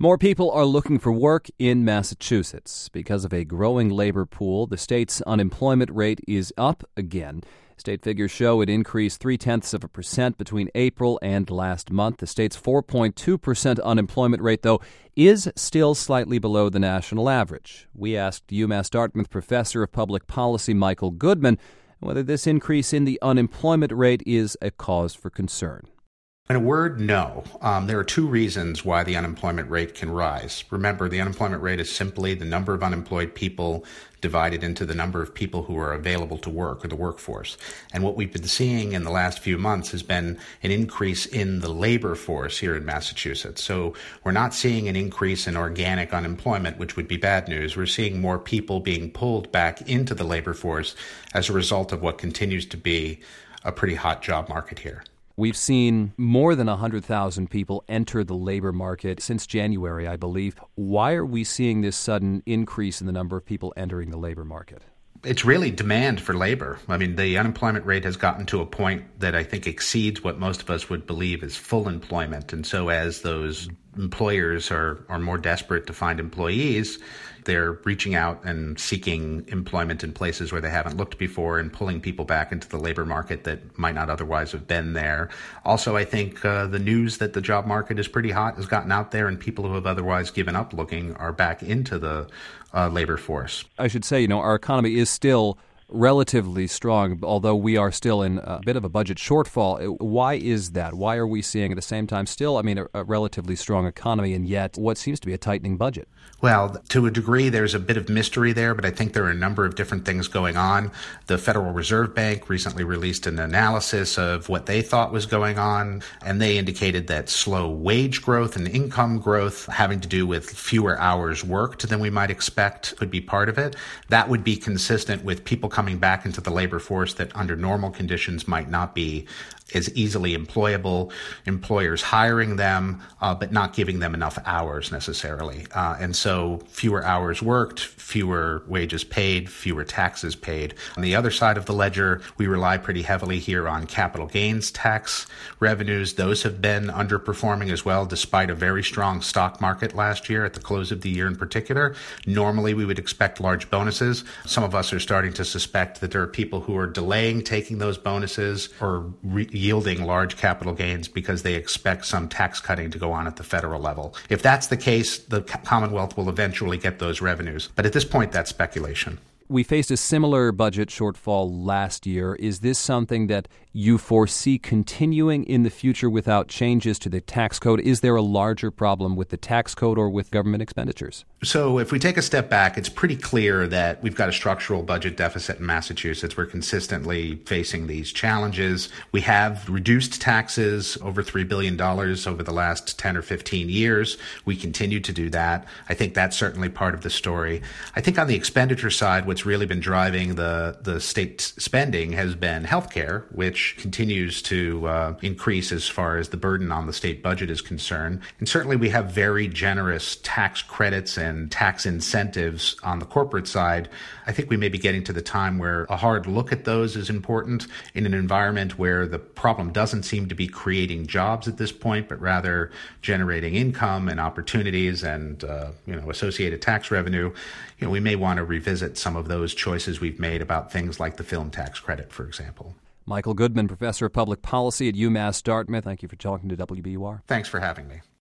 More people are looking for work in Massachusetts. Because of a growing labor pool, the state's unemployment rate is up again. State figures show it increased 0.3% between April and last month. The state's 4.2% unemployment rate, though, is still slightly below the national average. We asked UMass Dartmouth professor of public policy Michael Goodman whether this increase in the unemployment rate is a cause for concern. In a word, no. There are two reasons why the unemployment rate can rise. Remember, the unemployment rate is simply the number of unemployed people divided into the number of people who are available to work, or the workforce. And what we've been seeing in the last few months has been an increase in the labor force here in Massachusetts. So we're not seeing an increase in organic unemployment, which would be bad news. We're seeing more people being pulled back into the labor force as a result of what continues to be a pretty hot job market here. We've seen more than 100,000 people enter the labor market since January, I believe. Why are we seeing this sudden increase in the number of people entering the labor market? It's really demand for labor. I mean, the unemployment rate has gotten to a point that I think exceeds what most of us would believe is full employment. And so as those employers are more desperate to find employees, they're reaching out and seeking employment in places where they haven't looked before and pulling people back into the labor market that might not otherwise have been there. Also, I think the news that the job market is pretty hot has gotten out there, and people who have otherwise given up looking are back into the labor force. I should say, our economy is still relatively strong, although we are still in a bit of a budget shortfall. Why is that? Why are we seeing at the same time still, a relatively strong economy and yet what seems to be a tightening budget? Well, to a degree, there's a bit of mystery there, but I think there are a number of different things going on. The Federal Reserve Bank recently released an analysis of what they thought was going on, and they indicated that slow wage growth and income growth having to do with fewer hours worked than we might expect could be part of it. That would be consistent with people coming back into the labor force that under normal conditions might not be as easily employable, employers hiring them, but not giving them enough hours necessarily. And so fewer hours worked, fewer wages paid, fewer taxes paid. On the other side of the ledger, we rely pretty heavily here on capital gains tax revenues. Those have been underperforming as well, despite a very strong stock market last year at the close of the year in particular. Normally, we would expect large bonuses. Some of us are starting to suspect that there are people who are delaying taking those bonuses or yielding large capital gains because they expect some tax cutting to go on at the federal level. If that's the case, the Commonwealth will eventually get those revenues. But at this point, that's speculation. We faced a similar budget shortfall last year. Is this something that you foresee continuing in the future without changes to the tax code? Is there a larger problem with the tax code or with government expenditures? So if we take a step back, it's pretty clear that we've got a structural budget deficit in Massachusetts. We're consistently facing these challenges. We have reduced taxes over $3 billion over the last 10 or 15 years. We continue to do that. I think that's certainly part of the story. I think on the expenditure side, what's really been driving the state spending has been healthcare, which continues to increase as far as the burden on the state budget is concerned. And certainly we have very generous tax credits and tax incentives on the corporate side. I think we may be getting to the time where a hard look at those is important in an environment where the problem doesn't seem to be creating jobs at this point, but rather generating income and opportunities and associated tax revenue. We may want to revisit some of those choices we've made about things like the film tax credit, for example. Michael Goodman, professor of public policy at UMass Dartmouth. Thank you for talking to WBUR. Thanks for having me.